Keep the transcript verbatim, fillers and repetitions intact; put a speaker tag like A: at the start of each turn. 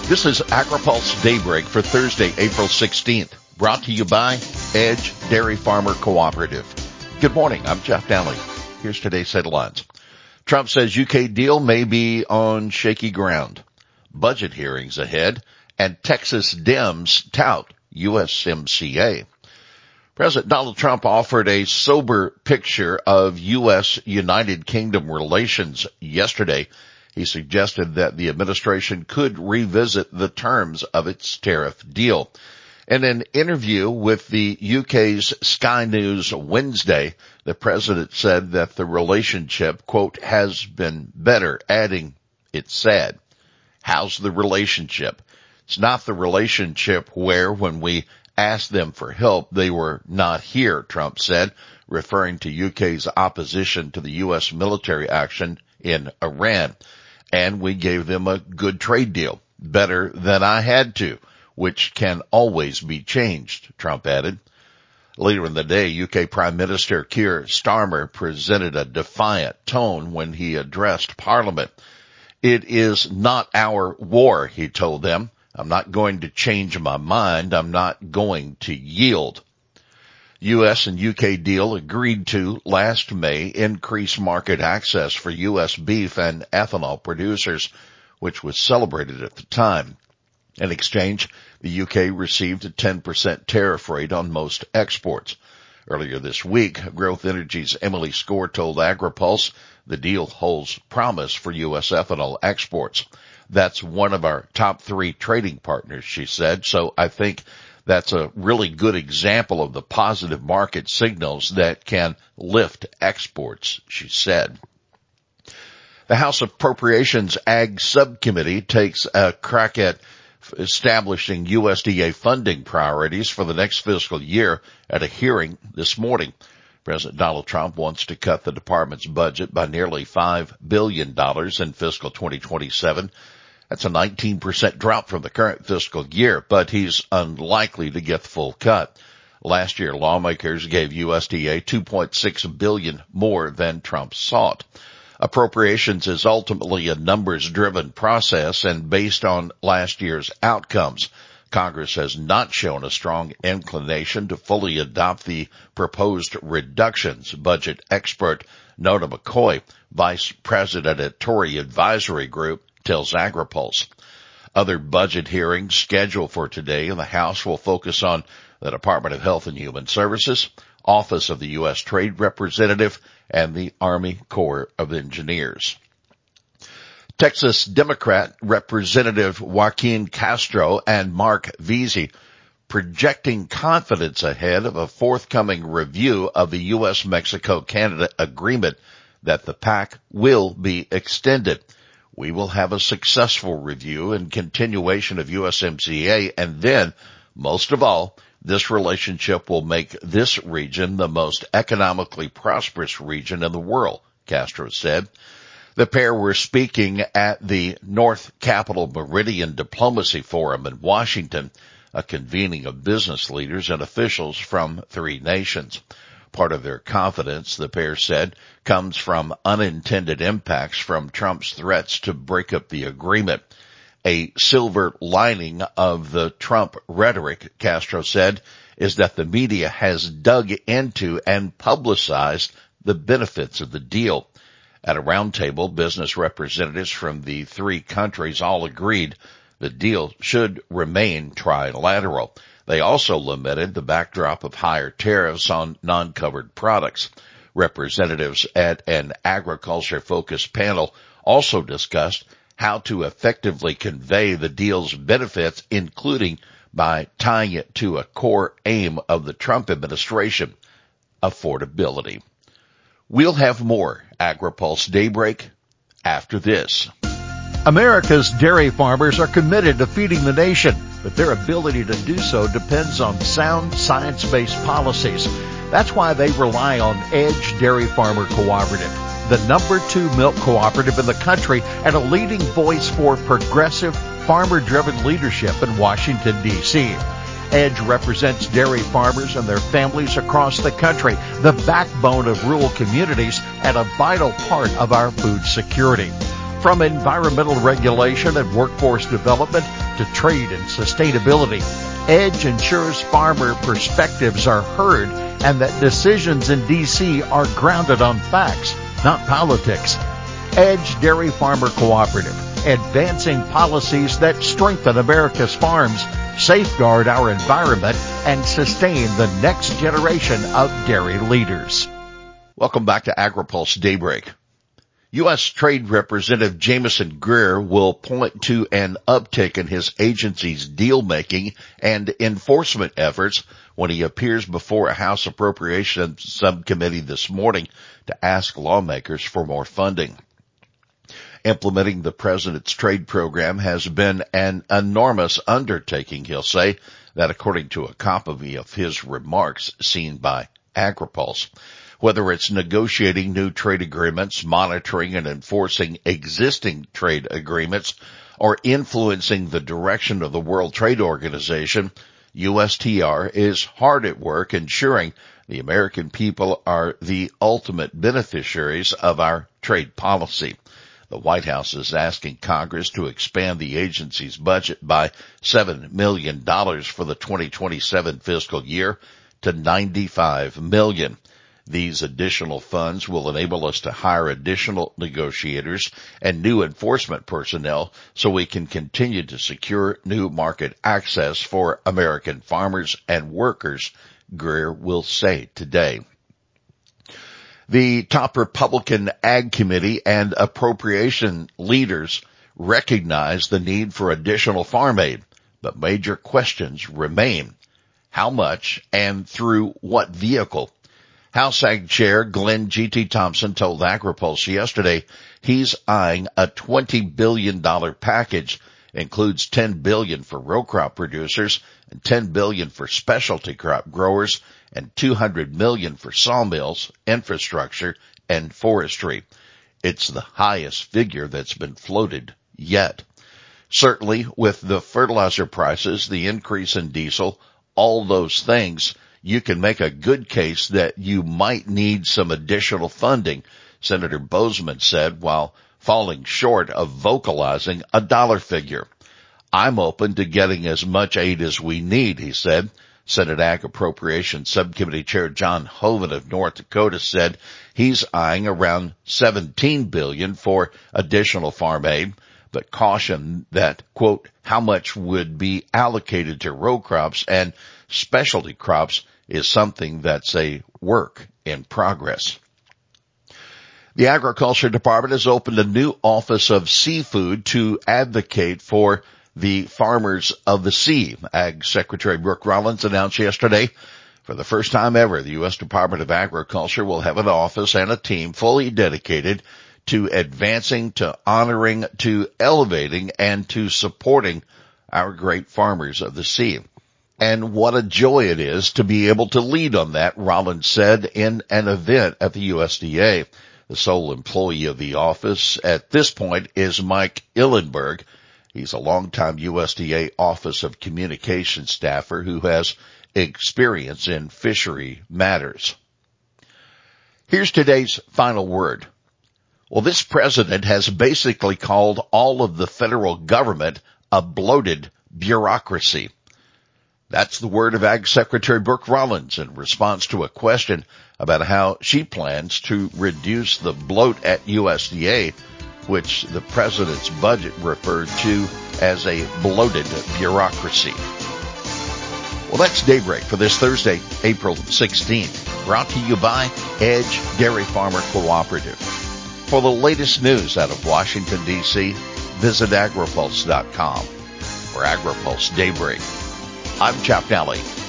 A: This is AgriPulse Daybreak for Thursday, April sixteenth, brought to you by Edge Dairy Farmer Cooperative. Good morning, I'm Jeff Downey. Here's today's headlines. Trump says U K deal may be on shaky ground. Budget hearings ahead, and Texas Dems tout U S M C A. President Donald Trump offered a sober picture of U S United Kingdom relations yesterday. He suggested that the administration could revisit the terms of its tariff deal. In an interview with the U K's Sky News Wednesday, the president said that the relationship, quote, has been better, adding, it's sad. How's the relationship? It's not the relationship where when we asked them for help, they were not here, Trump said, referring to U K's opposition to the U S military action in Iran. And we gave them a good trade deal, better than I had to, which can always be changed, Trump added. Later in the day, U K Prime Minister Keir Starmer presented a defiant tone when he addressed Parliament. It is not our war, he told them. I'm not going to change my mind. I'm not going to yield. U S and U K deal agreed to last May increase market access for U S beef and ethanol producers, which was celebrated at the time. In exchange, the U K received a ten percent tariff rate on most exports. Earlier this week, Growth Energy's Emily Score told AgriPulse the deal holds promise for U S ethanol exports. That's one of our top three trading partners, she said, so I think that's a really good example of the positive market signals that can lift exports, she said. The House Appropriations Ag Subcommittee takes a crack at establishing U S D A funding priorities for the next fiscal year at a hearing this morning. President Donald Trump wants to cut the department's budget by nearly five billion dollars in fiscal twenty twenty-seven. That's a nineteen percent drop from the current fiscal year, but he's unlikely to get the full cut. Last year, lawmakers gave U S D A two point six billion dollars more than Trump sought. Appropriations is ultimately a numbers-driven process and based on last year's outcomes. Congress has not shown a strong inclination to fully adopt the proposed reductions. Budget expert Nona McCoy, vice president at Tory Advisory Group, tells AgriPulse. Other budget hearings scheduled for today in the House will focus on the Department of Health and Human Services, Office of the U S Trade Representative, and the Army Corps of Engineers. Texas Democrat Representative Joaquin Castro and Mark Veazey projecting confidence ahead of a forthcoming review of the U S Mexico Canada agreement that the pact will be extended. We will have a successful review and continuation of U S M C A, and then, most of all, this relationship will make this region the most economically prosperous region in the world, Castro said. The pair were speaking at the North Capital Meridian Diplomacy Forum in Washington, a convening of business leaders and officials from three nations. Part of their confidence, the pair said, comes from unintended impacts from Trump's threats to break up the agreement. A silver lining of the Trump rhetoric, Castro said, is that the media has dug into and publicized the benefits of the deal. At a roundtable, business representatives from the three countries all agreed the deal should remain trilateral. They also lamented the backdrop of higher tariffs on non-covered products. Representatives at an agriculture-focused panel also discussed how to effectively convey the deal's benefits, including by tying it to a core aim of the Trump administration, affordability. We'll have more AgriPulse Daybreak after this.
B: America's dairy farmers are committed to feeding the nation, but their ability to do so depends on sound science-based policies. That's why they rely on Edge Dairy Farmer Cooperative, the number two milk cooperative in the country and a leading voice for progressive, farmer-driven leadership in Washington, D C Edge represents dairy farmers and their families across the country, the backbone of rural communities and a vital part of our food security. From environmental regulation and workforce development to trade and sustainability. EDGE ensures farmer perspectives are heard and that decisions in D C are grounded on facts, not politics. EDGE Dairy Farmer Cooperative, advancing policies that strengthen America's farms, safeguard our environment, and sustain the next generation of dairy leaders.
A: Welcome back to AgriPulse Daybreak. U S. Trade Representative Jameson Greer will point to an uptick in his agency's deal-making and enforcement efforts when he appears before a House Appropriations Subcommittee this morning to ask lawmakers for more funding. Implementing the president's trade program has been an enormous undertaking, he'll say, that according to a copy of his remarks seen by AgriPulse. Whether it's negotiating new trade agreements, monitoring and enforcing existing trade agreements, or influencing the direction of the World Trade Organization, U S T R is hard at work ensuring the American people are the ultimate beneficiaries of our trade policy. The White House is asking Congress to expand the agency's budget by seven million dollars for the twenty twenty-seven fiscal year to ninety-five million dollars. These additional funds will enable us to hire additional negotiators and new enforcement personnel so we can continue to secure new market access for American farmers and workers, Greer will say today. The top Republican Ag Committee and appropriation leaders recognize the need for additional farm aid, but major questions remain. How much and through what vehicle? House Ag Chair Glenn G T. Thompson told AgriPulse yesterday he's eyeing a twenty billion dollars package, includes ten billion dollars for row crop producers and ten billion dollars for specialty crop growers and two hundred million dollars for sawmills, infrastructure, and forestry. It's the highest figure that's been floated yet. Certainly, with the fertilizer prices, the increase in diesel, all those things, you can make a good case that you might need some additional funding, Senator Boozman said, while falling short of vocalizing a dollar figure. I'm open to getting as much aid as we need, he said. Senate Ag Appropriations Subcommittee Chair John Hoeven of North Dakota said he's eyeing around seventeen billion dollars for additional farm aid, but cautioned that, quote, how much would be allocated to row crops and specialty crops is something that's a work in progress. The Agriculture Department has opened a new Office of Seafood to advocate for the farmers of the sea. Ag Secretary Brooke Rollins announced yesterday, for the first time ever, the U S. Department of Agriculture will have an office and a team fully dedicated to advancing, to honoring, to elevating, and to supporting our great farmers of the sea. And what a joy it is to be able to lead on that, Rollins said in an event at the U S D A. The sole employee of the office at this point is Mike Illenberg. He's a longtime U S D A Office of Communication staffer who has experience in fishery matters. Here's today's final word. Well, this president has basically called all of the federal government a bloated bureaucracy. That's the word of Ag Secretary Brooke Rollins in response to a question about how she plans to reduce the bloat at U S D A, which the president's budget referred to as a bloated bureaucracy. Well, that's Daybreak for this Thursday, April sixteenth, brought to you by EDGE Dairy Farmer Cooperative. For the latest news out of Washington, D C, visit agripulse dot com. For AgriPulse Daybreak, I'm Chap Daly.